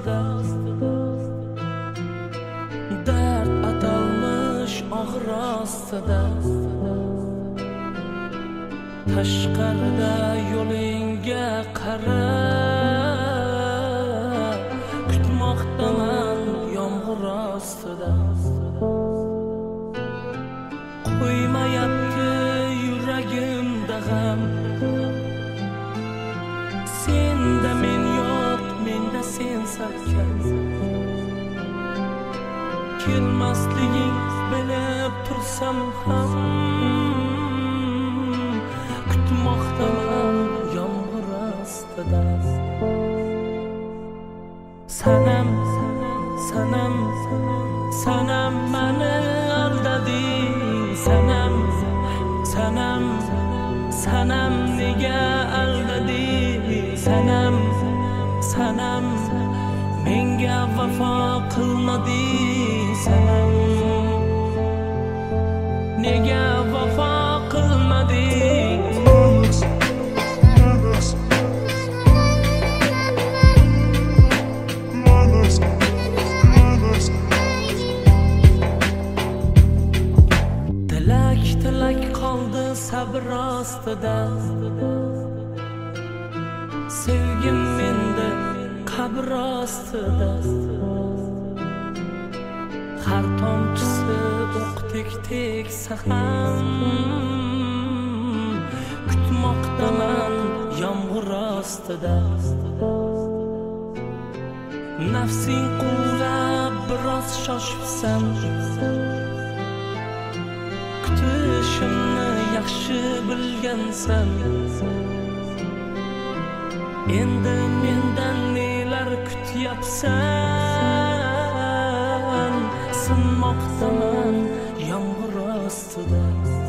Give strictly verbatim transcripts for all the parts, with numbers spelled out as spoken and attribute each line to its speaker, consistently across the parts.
Speaker 1: ostida dard atalmış og'ir ostida tashqarida yo'lingga qara kutmoqdaman yomg'ir ostida qo'ymayapti yuragimda g'am senda men yo'q menda sen salkam kelmasliging bilib tursam ham kutmoqdaman yomg'ir ostida sanam sanam sanam mani aldading sanam sanam sanam nega aldading sanam sanam menga vafo qilmading sanam nega vafo qilmading tilak tilak qoldi sabr ostida sevgim menda qabr ostida har tomchisi o'qdek tegsa ham kutmoqdaman yomg'ir ostida nafsing quvlab biroz shoshibsan kutishimni yaxshi bilgansan endi mendan nelar kutyapsan sinmoqdaman yomg'ir ostida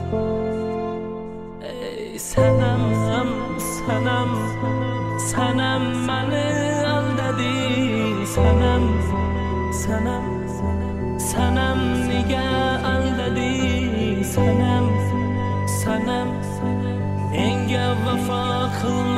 Speaker 1: ey sanam sanam sanam mani aldading sanam sanam sanam nega aldading sanam sanam menga vafo qilmading